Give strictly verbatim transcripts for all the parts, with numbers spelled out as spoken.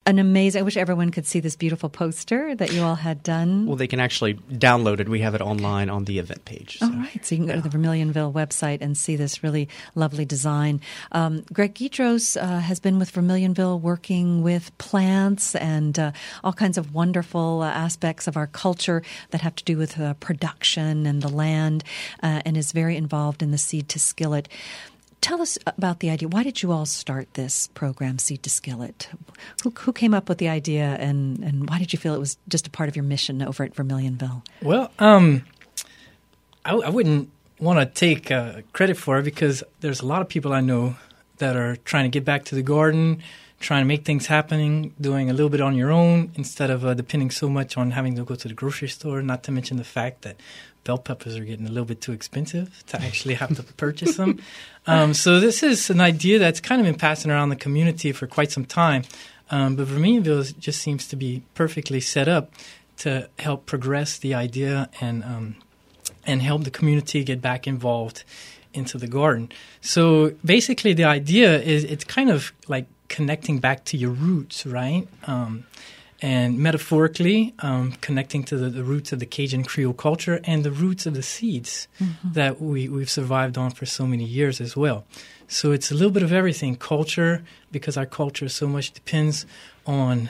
an amazing, I wish everyone could see this beautiful poster that you all had done. Well, they can actually download it. We have it online on the event page. So. All right. So you can go to the Vermilionville website and see this really lovely design. Um, Greg Guidros uh, has been with Vermilionville working with plants and uh, all kinds of wonderful uh, aspects of our culture that have to do with uh, production and the land, uh, and is very involved in the Seed to Skillet. Tell us about the idea. Why did you all start this program, Seed to Skillet? Who, who came up with the idea, and, and why did you feel it was just a part of your mission over at Vermilionville? Well, um, I, I wouldn't want to take uh, credit for it because there's a lot of people I know that are trying to get back to the garden, trying to make things happening, doing a little bit on your own instead of uh, depending so much on having to go to the grocery store, not to mention the fact that bell peppers are getting a little bit too expensive to actually have to purchase them. Um, so this is an idea that's kind of been passing around the community for quite some time. Um, but Vermilionville just seems to be perfectly set up to help progress the idea and um, and help the community get back involved into the garden. So basically the idea is it's kind of like connecting back to your roots, right? Um And metaphorically, um, connecting to the, the roots of the Cajun Creole culture and the roots of the seeds mm-hmm. that we, we've survived on for so many years as well. So it's a little bit of everything. Culture, because our culture so much depends on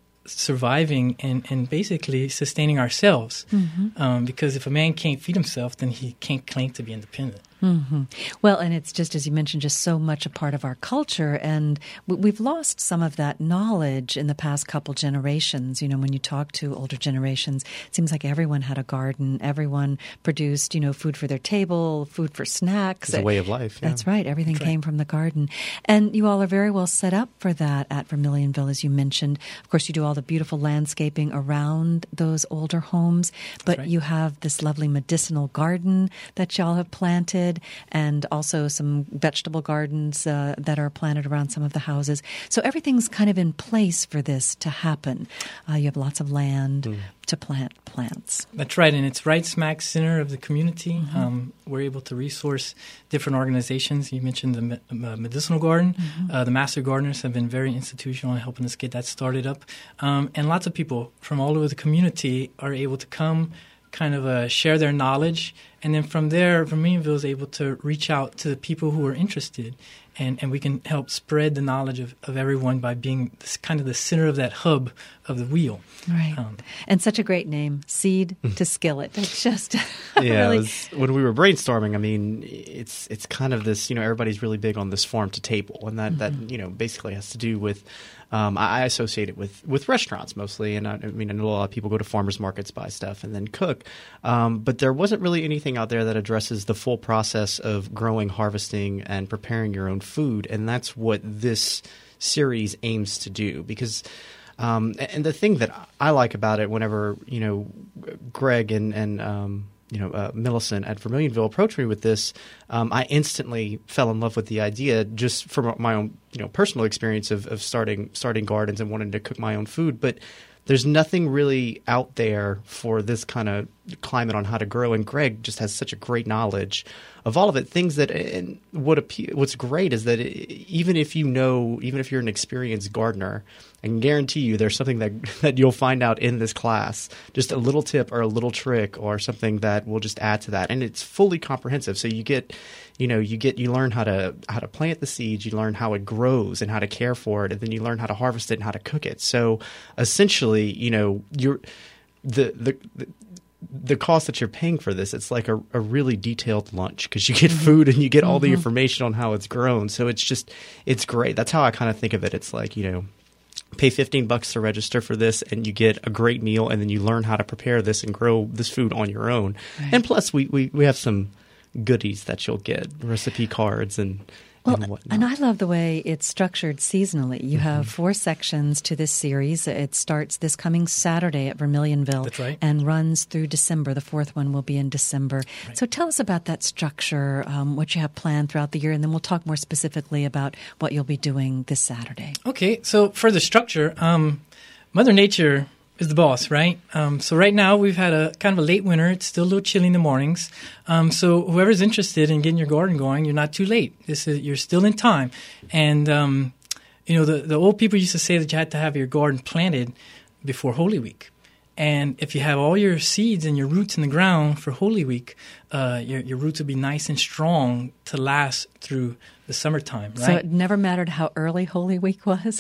surviving and, and basically sustaining ourselves. Mm-hmm. Um, because if a man can't feed himself, then he can't claim to be independent. Mm-hmm. Well, and it's just, as you mentioned, just so much a part of our culture. And we've lost some of that knowledge in the past couple generations. You know, when you talk to older generations, it seems like everyone had a garden. Everyone produced, you know, food for their table, food for snacks. It's a way of life. Yeah. That's right. Everything That's came right. from the garden. And you all are very well set up for that at Vermilionville, as you mentioned. Of course, you do all the beautiful landscaping around those older homes, but right. you have this lovely medicinal garden that y'all have planted, and also some vegetable gardens uh, that are planted around some of the houses. So everything's kind of in place for this to happen. Uh, you have lots of land mm. to plant plants. That's right, and it's right smack center of the community. Mm-hmm. Um, we're able to resource different organizations. You mentioned the me- uh, medicinal garden. Mm-hmm. Uh, the Master Gardeners have been very institutional in helping us get that started up. Um, and lots of people from all over the community are able to come, kind of uh, share their knowledge, and then from there, Vermilionville is able to reach out to the people who are interested, and, and we can help spread the knowledge of, of everyone by being this, kind of the center of that hub of the wheel. Right. Um, and such a great name, Seed to Skillet. It's just yeah. really... It was, when we were brainstorming, I mean, it's it's kind of this, you know, everybody's really big on this farm to table, and that, mm-hmm. that you know, basically has to do with. Um, I, I associate it with, with restaurants mostly, and I, I mean, I know a lot of people go to farmers markets, buy stuff, and then cook. Um, but there wasn't really anything out there that addresses the full process of growing, harvesting, and preparing your own food, and that's what this series aims to do. Because, um, and the thing that I like about it, whenever you know, Greg and and um, you know, uh, Millicent at Vermilionville approached me with this, um, I instantly fell in love with the idea just from my own, you know, personal experience of, of starting starting gardens and wanting to cook my own food. But there's nothing really out there for this kind of climate on how to grow. And Greg just has such a great knowledge of all of it. Things that, and what appeal, what's great is that it, even if you know, even if you're an experienced gardener, I can guarantee you there's something that that you'll find out in this class, just a little tip or a little trick or something that will just add to that. And it's fully comprehensive. So you get, you know, you get, you learn how to, how to plant the seeds, you learn how it grows and how to care for it. And then you learn how to harvest it and how to cook it. So essentially, you know, you're the, the, the the cost that you're paying for this, it's like a, a really detailed lunch because you get food and you get all mm-hmm. the information on how it's grown. So it's just, it's great. That's how I kind of think of it. It's like, you know, pay fifteen bucks to register for this and you get a great meal, and then you learn how to prepare this and grow this food on your own. Right. And plus we, we, we have some goodies that you'll get, recipe cards and Well, and, and I love the way it's structured seasonally. You mm-hmm. have four sections to this series. It starts this coming Saturday at Vermilionville. That's right. And runs through December. The fourth one will be in December. Right. So tell us about that structure, um, what you have planned throughout the year, and then we'll talk more specifically about what you'll be doing this Saturday. Okay, so for the structure, um, Mother Nature is the boss, right? Um, so right now we've had a kind of a late winter. It's still a little chilly in the mornings. Um, so whoever's interested in getting your garden going, you're not too late. This is you're still in time, and um, you know, the, the old people used to say that you had to have your garden planted before Holy Week. And if you have all your seeds and your roots in the ground for Holy Week, uh, your, your roots will be nice and strong to last through the summertime, right? So it never mattered how early Holy Week was?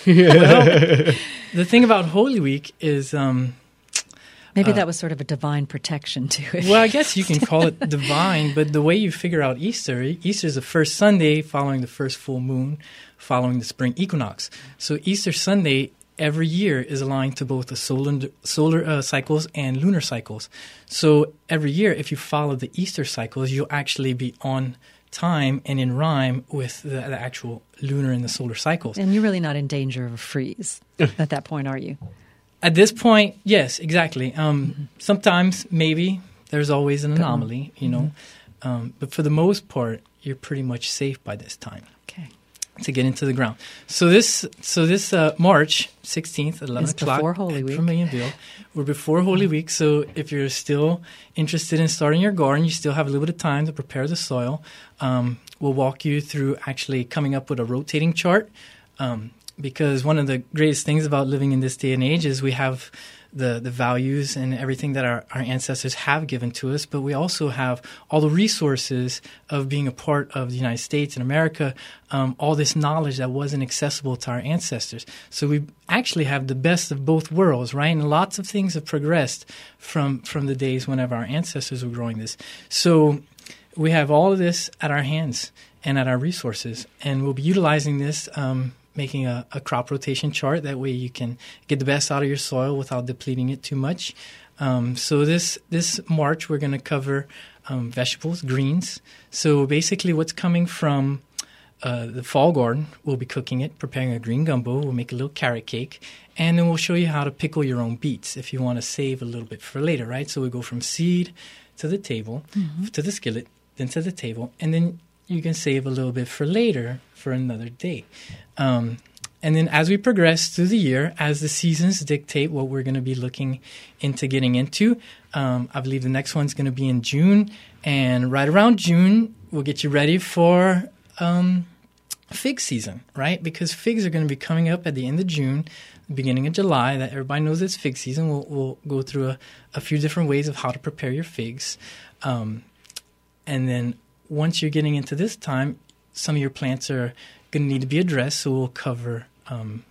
Well, the thing about Holy Week is... Um, Maybe uh, that was sort of a divine protection to it. well, I guess you can call it divine, but the way you figure out Easter, Easter is the first Sunday following the first full moon, following the spring equinox. So Easter Sunday every year is aligned to both the solar solar uh, cycles and lunar cycles. So every year, if you follow the Easter cycles, you'll actually be on time and in rhyme with the, the actual lunar and the solar cycles. And you're really not in danger of a freeze at that point, are you? At this point, yes, exactly. Um, mm-hmm. Sometimes, maybe, there's always an anomaly, you know. Mm-hmm. Um, but for the most part, you're pretty much safe by this time. Okay. To get into the ground. So this so this uh, March sixteenth at eleven it's o'clock before Holy at Week. Vermilionville. We're before Holy Week, so if you're still interested in starting your garden, you still have a little bit of time to prepare the soil. Um, we'll walk you through actually coming up with a rotating chart, um, because one of the greatest things about living in this day and age is we have the, the values and everything that our, our ancestors have given to us, but we also have all the resources of being a part of the United States and America, um, all this knowledge that wasn't accessible to our ancestors. So we actually have the best of both worlds, right? And lots of things have progressed from, from the days whenever our ancestors were growing this. So we have all of this at our hands and at our resources, and we'll be utilizing this um, making a, a crop rotation chart. That way you can get the best out of your soil without depleting it too much. Um, so this this March, we're going to cover um, vegetables, greens. So basically what's coming from uh, the fall garden, we'll be cooking it, preparing a green gumbo. We'll make a little carrot cake. And then we'll show you how to pickle your own beets if you want to save a little bit for later, right? So we go from seed to the table, mm-hmm. to the skillet, then to the table, and then you can save a little bit for later for another day. Um, and then as we progress through the year, as the seasons dictate what we're going to be looking into getting into, um, I believe the next one's going to be in June. And right around June, we'll get you ready for um, fig season, right? Because figs are going to be coming up at the end of June, beginning of July. That everybody knows it's fig season. We'll, we'll go through a, a few different ways of how to prepare your figs. Um, and then once you're getting into this time, some of your plants are going to need to be addressed, so we'll cover um,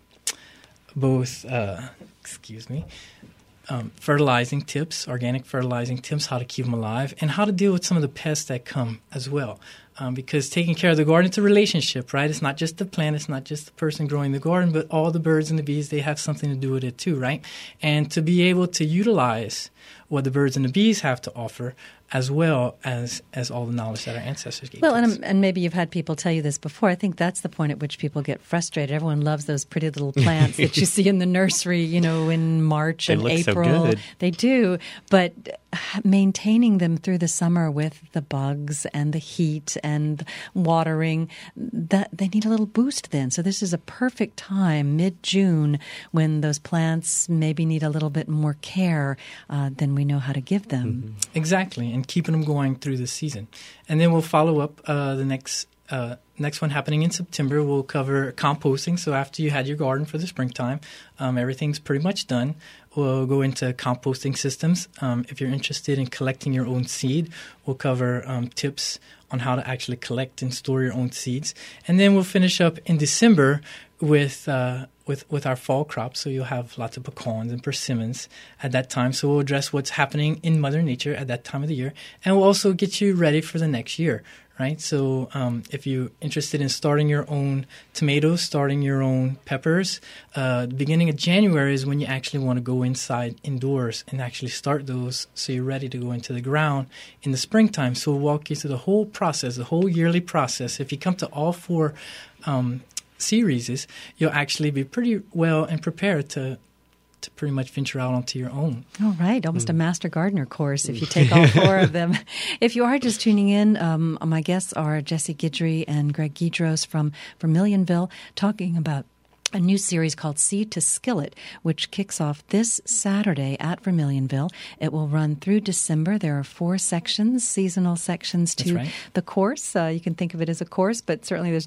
both, uh, excuse me, um, fertilizing tips, organic fertilizing tips, how to keep them alive, and how to deal with some of the pests that come as well. Um, because taking care of the garden, it's a relationship, right? It's not just the plant, it's not just the person growing the garden, but all the birds and the bees, they have something to do with it too, right? And to be able to utilize what the birds and the bees have to offer, as well as, as all the knowledge that our ancestors gave well, us. Well, and, and maybe you've had people tell you this before. I think that's the point at which people get frustrated. Everyone loves those pretty little plants that you see in the nursery, you know, in March they and look April. So good. They do. But maintaining them through the summer with the bugs and the heat and watering, that they need a little boost then. So this is a perfect time, mid-June, when those plants maybe need a little bit more care uh, than we know how to give them. Mm-hmm. Exactly. And keeping them going through the season. And then we'll follow up uh, the next uh, next one happening in September. We'll cover composting. So after you had your garden for the springtime, um, everything's pretty much done. We'll go into composting systems. Um, if you're interested in collecting your own seed, we'll cover um, tips on how to actually collect and store your own seeds. And then we'll finish up in December with uh, with with our fall crops. So you'll have lots of pecans and persimmons at that time. So we'll address what's happening in Mother Nature at that time of the year. And we'll also get you ready for the next year, right? So um, if you're interested in starting your own tomatoes, starting your own peppers, uh, the beginning of January is when you actually want to go inside indoors and actually start those so you're ready to go into the ground in the springtime. So we'll walk you through the whole process, the whole yearly process. If you come to all four um series, you'll actually be pretty well and prepared to to pretty much venture out onto your own. All right. Almost mm. a master gardener course if you take all four of them. If you are just tuning in, um, my guests are Jesse Guidry and Greg Guidros from Vermilionville, talking about a new series called Seed to Skillet, which kicks off this Saturday at Vermilionville. It will run through December. There are four sections, seasonal sections to right. the course. Uh, you can think of it as a course, but certainly there's no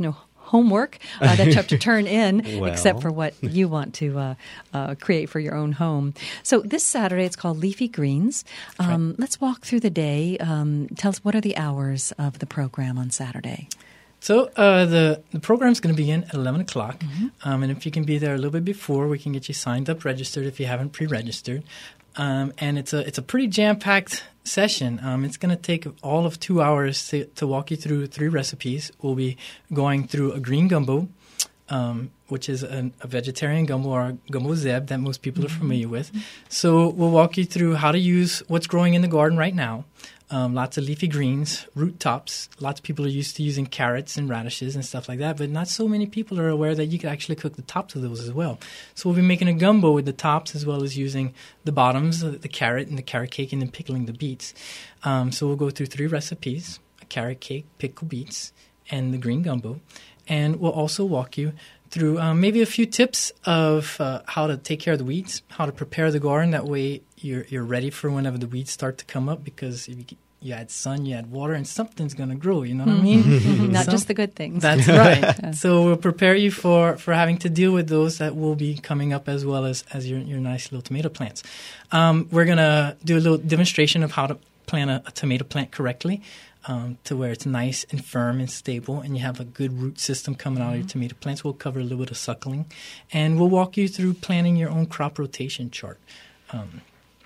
homework uh, that you have to turn in, Well. except for what you want to uh, uh, create for your own home. So this Saturday, it's called Leafy Greens. Um, right. Let's walk through the day. Um, tell us, what are the hours of the program on Saturday? So uh, the the program's going to begin at eleven o'clock, Mm-hmm. um, and if you can be there a little bit before, we can get you signed up, registered if you haven't pre-registered. Um, and it's a it's a pretty jam-packed session. Um, it's going to take all of two hours to, to walk you through three recipes. We'll be going through a green gumbo, um, which is an, a vegetarian gumbo, or a gumbo zeb that most people are familiar with. So we'll walk you through how to use what's growing in the garden right now. Um, lots of leafy greens, root tops. Lots of people are used to using carrots and radishes and stuff like that, but not so many people are aware that you can actually cook the tops of those as well. So we'll be making a gumbo with the tops as well as using the bottoms, the, the carrot and the carrot cake, and then pickling the beets. Um, so we'll go through three recipes: a carrot cake, pickled beets, and the green gumbo. And we'll also walk you through um, maybe a few tips of uh, how to take care of the weeds, how to prepare the garden. That way you're you're ready for whenever the weeds start to come up, because if you, you add sun, you add water, and something's going to grow, you know what I mean? Mhm. Not Some- just the good things. That's right. So we'll prepare you for, for having to deal with those that will be coming up, as well as, as your, your nice little tomato plants. Um, we're going to do a little demonstration of how to plant a, a tomato plant correctly. Um, to where it's nice and firm and stable, and you have a good root system coming out of your tomato plants. We'll cover a little bit of suckling, and we'll walk you through planning your own crop rotation chart. Um,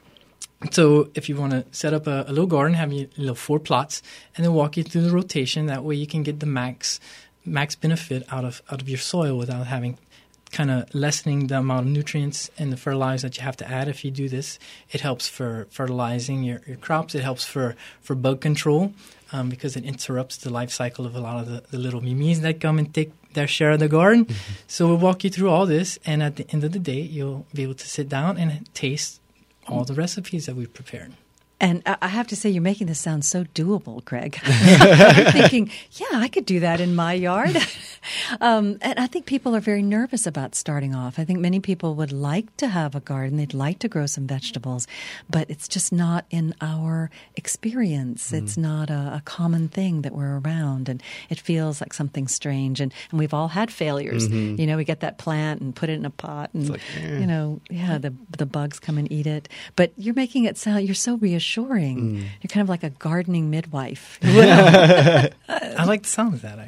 so if you want to set up a, a little garden, have your little four plots, and then walk you through the rotation. That way you can get the max max benefit out of out of your soil without having kind of lessening the amount of nutrients and the fertilizers that you have to add. If you do this, it helps for fertilizing your, your crops. It helps for, for bug control, um, because it interrupts the life cycle of a lot of the, the little mimes that come and take their share of the garden. Mm-hmm. So we'll walk you through all this, and at the end of the day, you'll be able to sit down and taste all the recipes that we've prepared. And I have to say, you're making this sound so doable, Greg. I'm thinking, yeah, I could do that in my yard. um, and I think people are very nervous about starting off. I think many people would like to have a garden. They'd like to grow some vegetables, but it's just not in our experience. Mm. It's not a, a common thing that we're around, and it feels like something strange. And, and we've all had failures. Mm-hmm. You know, we get that plant and put it in a pot, and, like, eh. you know, yeah, the, the bugs come and eat it. But you're making it sound, you're so reassuring. Mm. You're kind of like a gardening midwife. Well, I like the sound of that,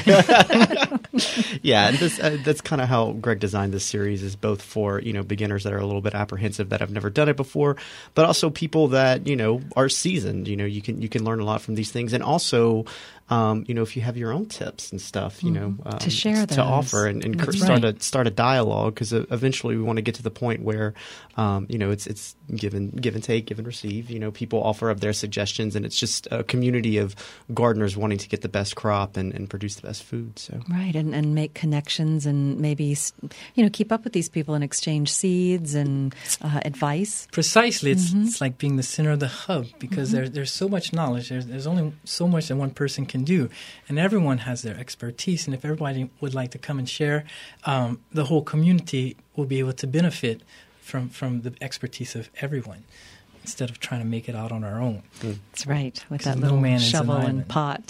actually. Yeah, and this, uh, that's kind of how Greg designed this series, is both for, you know, beginners that are a little bit apprehensive that have never done it before, but also people that, you know, are seasoned. You know, you can you can learn a lot from these things, and also, um, you know, if you have your own tips and stuff, you mm. know, um, to share those. to offer and, and That's start right. a start a dialogue, because eventually we want to get to the point where, um, you know, it's it's give and give and take, give and receive. You know, people offer up their suggestions, and it's just a community of gardeners wanting to get the best crop and, and produce the best food. So right, and and make connections, and maybe, you know, keep up with these people and exchange seeds and uh, advice. Precisely, it's mm-hmm. it's like being the center of the hub, because mm-hmm. there, there's so much knowledge. There's there's only so much that one person can do, and everyone has their expertise. And if everybody would like to come and share, um, the whole community will be able to benefit from from the expertise of everyone, instead of trying to make it out on our own. Mm. That's right, with that no little man shovel an and pot.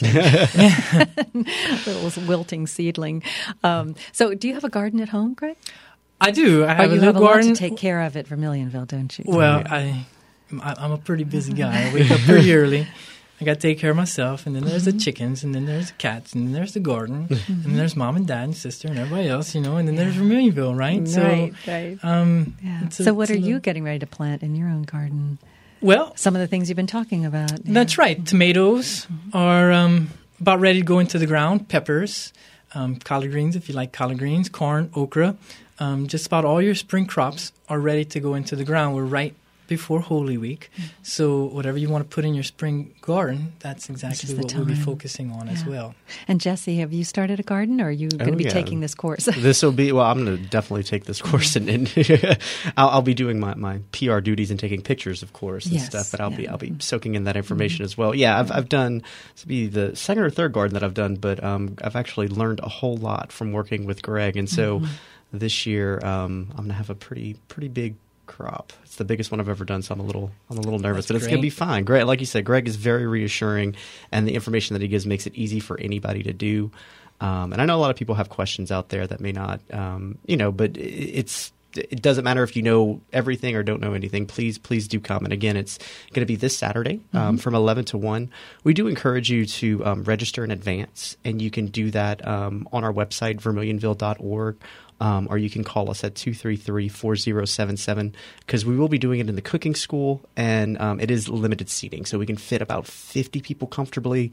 Little wilting seedling. Um, so do you have a garden at home, Greg? I do. I have oh, a you little have a garden. lot to take care of at Vermilionville, don't you? Well, I, I'm a pretty busy guy. I wake up pretty early. I got to take care of myself, and then there's mm-hmm. the chickens, and then there's the cats, and then there's the garden, mm-hmm. and then there's mom and dad and sister and everybody else, you know, and then yeah. there's Vermilionville, right? Right, so, right. Um, yeah. a, so what are little... you getting ready to plant in your own garden? Well, some of the things you've been talking about. Yeah. That's right. Tomatoes mm-hmm. are um, about ready to go into the ground. Peppers, um, collard greens, if you like collard greens, corn, okra. Um, just about all your spring crops are ready to go into the ground. We're right before Holy Week. Mm-hmm. So whatever you want to put in your spring garden, that's exactly what we'll be focusing on yeah. as well. And Jesse, have you started a garden, or are you going to oh, be yeah. taking this course? This will be, well, I'm going to definitely take this course, and, and I'll, I'll be doing my, my P R duties and taking pictures, of course, and yes. stuff, but I'll yeah. be I'll be soaking in that information mm-hmm. as well. Yeah, I've I've done, this will be the second or third garden that I've done, but um, I've actually learned a whole lot from working with Greg, and so mm-hmm. this year um, I'm going to have a pretty pretty big crop. It's the biggest one I've ever done, so I'm a little I'm a little nervous, That's but it's great. going to be fine. Greg, like you said, Greg is very reassuring, and the information that he gives makes it easy for anybody to do. Um, and I know a lot of people have questions out there that may not, um, you know, but it's it doesn't matter if you know everything or don't know anything. Please, please do come. And again, it's going to be this Saturday um, mm-hmm. from eleven to one. We do encourage you to um, register in advance, and you can do that um, on our website, vermilionville dot org. Um, or you can call us at two three three, four zero seven seven, because we will be doing it in the cooking school, and um, it is limited seating. So we can fit about fifty people comfortably.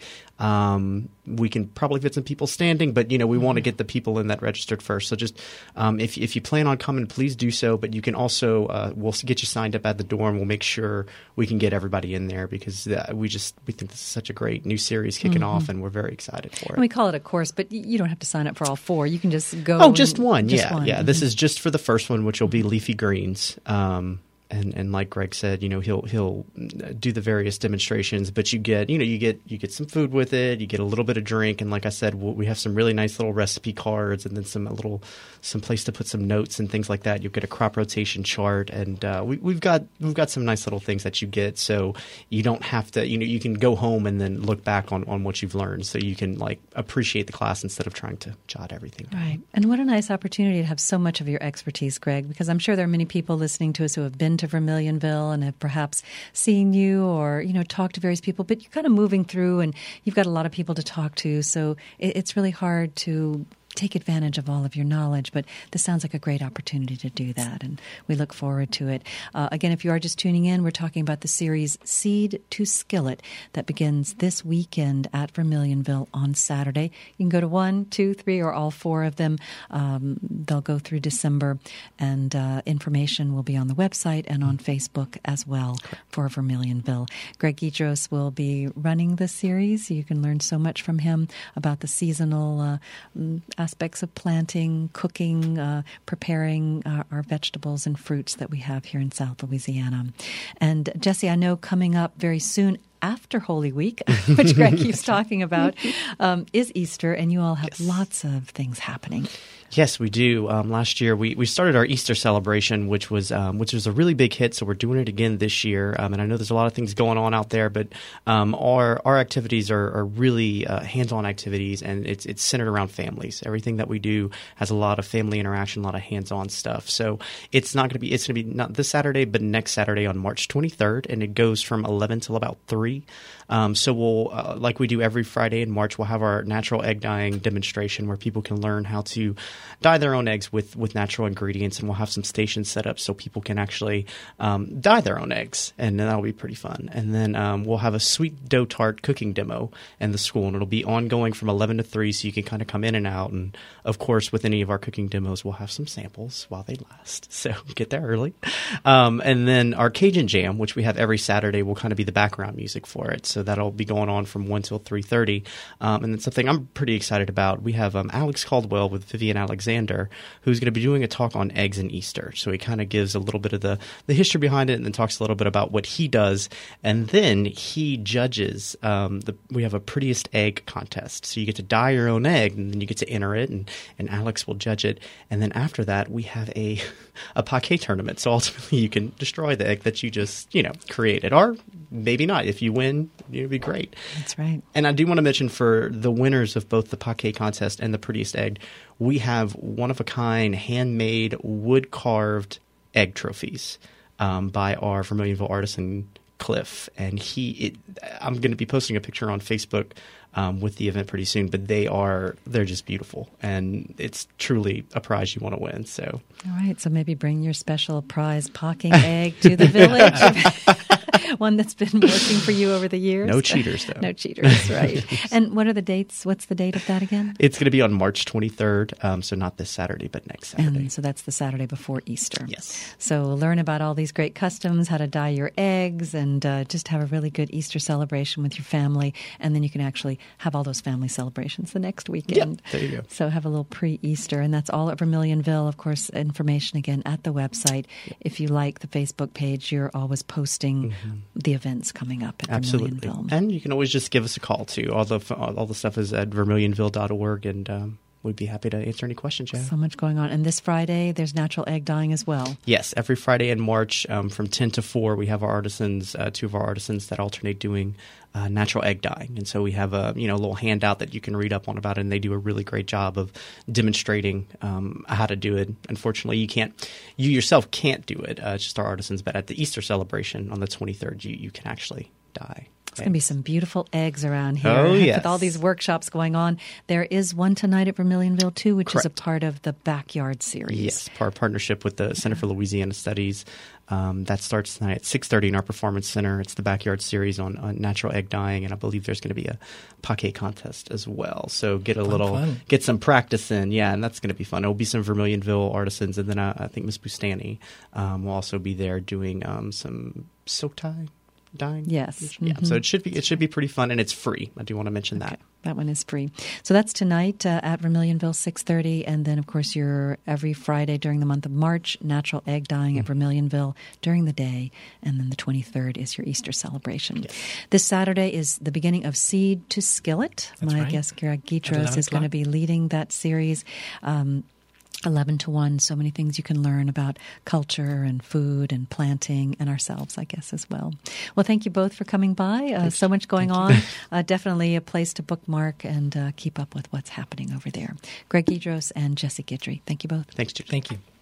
Um, we can probably fit some people standing, but, you know, we mm-hmm. want to get the people in that registered first. So just um, if, if you plan on coming, please do so. But you can also uh, – we'll get you signed up at the door, and we'll make sure we can get everybody in there, because uh, we just – we think this is such a great new series kicking mm-hmm. off, and we're very excited for it. And we call it a course, but you don't have to sign up for all four. You can just go – Oh, just one. Just yeah, one. yeah. Mm-hmm. This is just for the first one, which will be leafy greens. Um, and, and like Greg said, you know, he'll he'll do the various demonstrations, but you get you know you get you get some food with it, you get a little bit of drink, and like I said, we'll, we have some really nice little recipe cards, and then some a little some place to put some notes and things like that. You'll get a crop rotation chart, and uh, we, we've got we've got some nice little things that you get, so you don't have to you know you can go home and then look back on, on what you've learned, so you can like appreciate the class instead of trying to jot everything down. Right, and what a nice opportunity to have so much of your expertise, Greg, because I'm sure there are many people listening to us who have been to Vermilionville and have perhaps seen you or, you know, talked to various people, but you're kind of moving through and you've got a lot of people to talk to. So it, it's really hard to take advantage of all of your knowledge, but this sounds like a great opportunity to do that, and we look forward to it. Uh, again, if you are just tuning in, we're talking about the series Seed to Skillet that begins this weekend at Vermilionville on Saturday. You can go to one, two, three, or all four of them. Um, they'll go through December, and uh, information will be on the website and on Facebook as well for Vermilionville. Greg Gidros will be running the series. You can learn so much from him about the seasonal uh, aspects of planting, cooking, uh, preparing uh, our vegetables and fruits that we have here in South Louisiana. And Jesse, I know coming up very soon after Holy Week, which Greg keeps talking about, um, is Easter, and you all have yes. lots of things happening. Yes, we do. Um, last year, we, we started our Easter celebration, which was um, which was a really big hit. So we're doing it again this year. Um, and I know there's a lot of things going on out there, but um, our our activities are, are really uh, hands-on activities, and it's it's centered around families. Everything that we do has a lot of family interaction, a lot of hands-on stuff. So it's not going to be it's going to be not this Saturday, but next Saturday on March twenty-third, and it goes from eleven till about three. Um, so we'll uh, like we do every Friday in March, we'll have our natural egg dyeing demonstration where people can learn how to dye their own eggs with, with natural ingredients, and we'll have some stations set up so people can actually um, dye their own eggs, and that'll be pretty fun. And then um, we'll have a sweet dough tart cooking demo in the school, and it'll be ongoing from eleven to three, so you can kind of come in and out. And of course, with any of our cooking demos, we'll have some samples while they last, so get there early. Um, and then our Cajun Jam, which we have every Saturday, will kind of be the background music for it, so that'll be going on from one till three thirty. Um, and then something I'm pretty excited about, we have um, Alex Caldwell with Vivian Alexander, who's going to be doing a talk on eggs and Easter. So he kind of gives a little bit of the, the history behind it, and then talks a little bit about what he does. And then he judges, um, the, we have a prettiest egg contest. So you get to dye your own egg, and then you get to enter it, and, and Alex will judge it. And then after that, we have a, a paquet tournament. So ultimately, you can destroy the egg that you just, you know, created. Or maybe not. If you win, it'd be great. That's right. And I do want to mention for the winners of both the paquet contest and the prettiest egg, we have one-of-a-kind, handmade, wood-carved egg trophies um, by our Vermilionville artisan, Cliff. And he, it, I'm going to be posting a picture on Facebook um, with the event pretty soon, but they are, they're just beautiful. And it's truly a prize you want to win. So, all right. So maybe bring your special prize pocking egg to the village. One that's been working for you over the years. No cheaters, though. No cheaters, right. And what are the dates? What's the date of that again? It's going to be on March twenty-third, um, so not this Saturday, but next Saturday. And so that's the Saturday before Easter. Yes. So learn about all these great customs, how to dye your eggs, and uh, just have a really good Easter celebration with your family. And then you can actually have all those family celebrations the next weekend. Yep, there you go. So have a little pre-Easter. And that's all at Vermilionville. Of course, information again at the website. Yep. If you like the Facebook page, you're always posting mm-hmm. the events coming up at Absolutely. Vermilionville. And you can always just give us a call, too. All the all the stuff is at vermilionville dot org, and um, we'd be happy to answer any questions you have. So much going on. And this Friday, there's natural egg dyeing as well. Yes, every Friday in March um, from ten to four, we have our artisans, uh, two of our artisans that alternate doing uh, natural egg dyeing. And so we have a you know little handout that you can read up on about it, and they do a really great job of demonstrating um, how to do it. Unfortunately, you can't, you yourself can't do it. Uh, it's just our artisans. But at the Easter celebration on the twenty-third, you, you can actually dye. There's going to be some beautiful eggs around here. Oh, yes. With all these workshops going on. There is one tonight at Vermilionville, too, which Correct. is a part of the Backyard series. Yes, our partnership with the Center for Louisiana Studies. Um, that starts tonight at six thirty in our Performance Center. It's the Backyard series on, on natural egg dyeing, and I believe there's going to be a pake contest as well. So get a Fun, little, fun. get some practice in. Yeah, and that's going to be fun. It will be some Vermilionville artisans, and then uh, I think Miss Bustani um, will also be there doing um, some silk tie dyeing. Yes. Yeah, Mhm. so it should be it should be pretty fun, and it's free. I do want to mention Okay. that. That one is free. So that's tonight uh, at Vermilionville, six thirty. And then, of course, you're every Friday during the month of March, natural egg dyeing at Vermilionville during the day. And then the twenty-third is your Easter celebration. Yes. This Saturday is the beginning of Seed to Skillet. That's My right. guest, Greg Gitros, eleven is going to o'clock. be leading that series. Um, eleven to one, so many things you can learn about culture and food and planting and ourselves, I guess, as well. Well, thank you both for coming by. Uh, so much going on. Uh, definitely a place to bookmark and uh, keep up with what's happening over there. Greg Gidros and Jesse Guidry, thank you both. Thanks, Judy. Thank you.